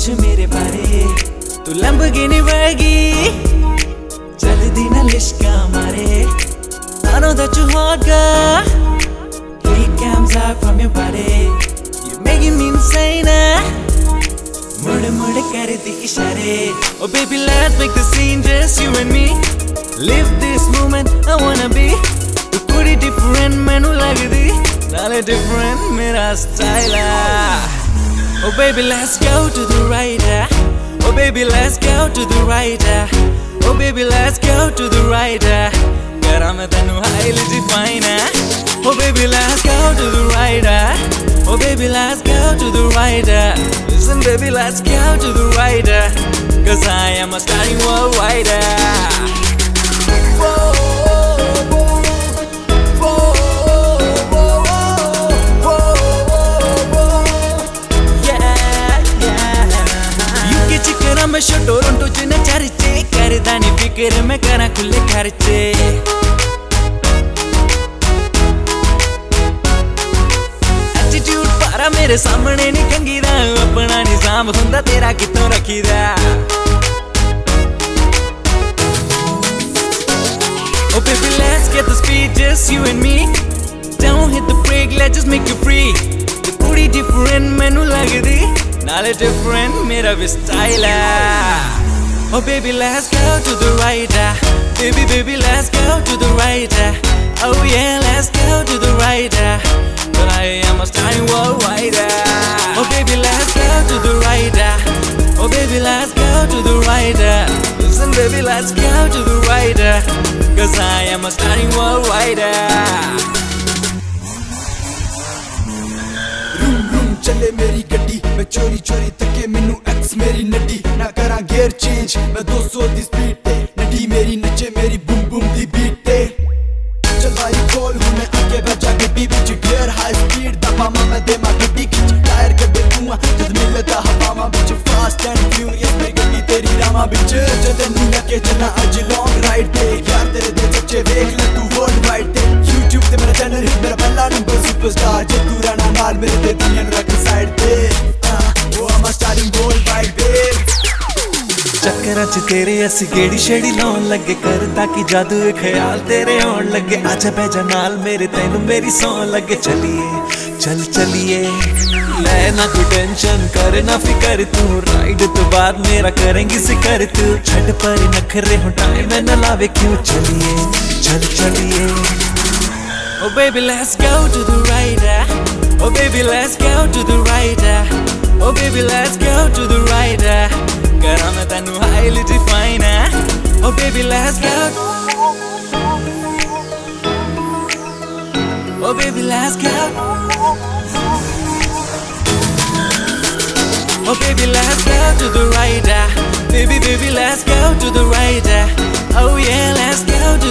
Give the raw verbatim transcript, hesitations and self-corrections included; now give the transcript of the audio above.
मेरे बारे तू लंबगिनी वर्गी चलदी ना लिश्का मारे I know that you hot girl Heat comes out from your body You're making me insane मुड़ मुड़ करती इशारे Oh baby let's make the scene just you and me Live this moment I wanna be तू पूरी different मैनू लगदी नाले different मेरा style Oh baby let's go to the right Oh baby let's go to the right Oh baby let's go to the right करा मैं तेनू highly define Oh baby let's go to the right Oh baby let's go to the right Listen baby let's go to the right Cause I am a starting worldwide Whoa, whoa, whoa, whoa, whoa, whoa, yeah, yeah U K चिकरा में show Toronto च न चर्चे करदा नी फिक्र मैं करा खुले खर्चे मेरे सामने नहीं कंगीदा अपना निजाम हुंदा तेरा कितों रखीदा Oh baby let's get the speed just you and me Don't hit the brake let's just make it free The पूरी different मैनू लगदी नाले different मेरा भी style Oh baby let's go to the right Baby baby let's go to the right Oh yeah let's go to the right But I am a starting worldwide Oh baby let's go to the right Oh baby let's go to the right Listen baby let's go to the right Cause I am a starting worldwide Room room चले मेरी गड्डी मैं चोरी चोरी तके मैनू x मेरी नड्डी ना करा गियर चेंज मैं दो सौ दी स्पीड ते नड्डी मेरी नचे मेरी बूम बूम दी बीट ते चल भाई खोल हूं मैं आगे बजा गड्डी बिच गियर हाई स्पीड दबा मैं दे मा गड्डी खिंच टायर कड्डे धुआं जद मिलदा हवा बिच फास्ट एंड फ्यूरियस मेरी गड्डी तेरी रामा बिच जद नी लगे चला अज लॉन्ग राइड ते यार तेरे दे चच्चे वेख ले तू वर्ल्ड वाइड ते YouTube ते मेरा चैनल हिट मेरा पहला नंबर सुपरस्टार जे तू रहना नाल मेरे ते दुनिया नु रख साइड ते ओ I'm a starting worldwide babe चक्करां च तेरे असी गेड़ी छेड़ी लाउण लगे करदा कि जादू ए ख्याल तेरे आउण लगे आजा बह जा नाल मेरे तैनू मेरी सौं लगे चलिए चल चलिए ले ना तू टेंशन कर ना फिकर तू राइड तो बाद मेरा करेंगी सिकर तू छड़ पर नखरे हो टाइम न लावे क्यों चलिए चल चलिए Oh baby let's go to the right Oh baby let's go to the right Oh baby let's go to the right करा मैं तेनू highly define Oh baby let's go Oh baby let's go Oh baby let's go to the right Baby baby let's go to the right Oh yeah let's go to